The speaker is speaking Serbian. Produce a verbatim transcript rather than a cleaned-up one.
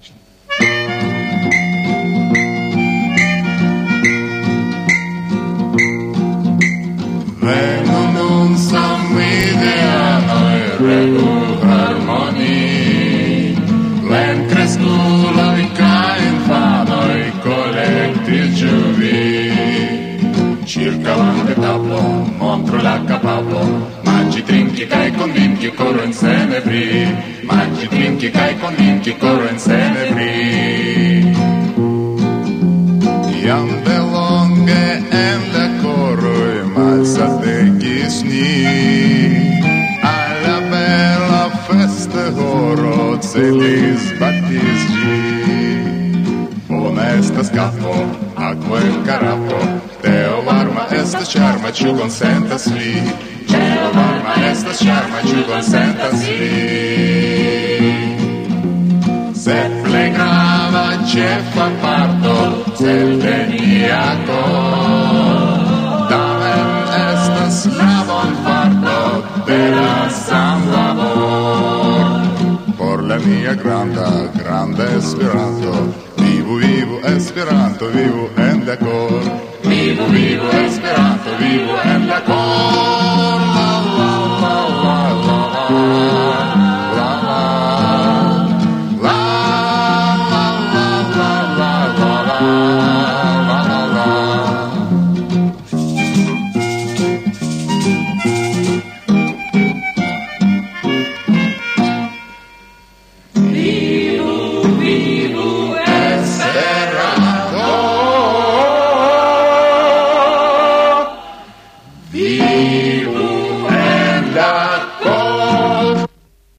Vengono samidea e regu harmonii, len cresculo i cainfano i collecti giuvi. Circa un tappo, montro la capappo, mangi, trinchi, cai, convinti, corro in senebri. Mangi, trinchi, cai, convinti, corro in senebri. Jam de longe en le corro i malsategi sni. Alla bella feste horo celis batis gi. Onesta scappo, acqua e carappo, Teo varma estas charma, ciu consentas li. Teo varma estas charma, ciu consentas li. Se ple grava cefa parto, cel de nia cor, tamen estas la bon parto de la sam labor. Por la mia granda, granda Esperanto, vivu, vivu Esperanto, vivu en la cor. Vivu, vivu Esperanto, vivu en la cor. La, la, la, la, la, la.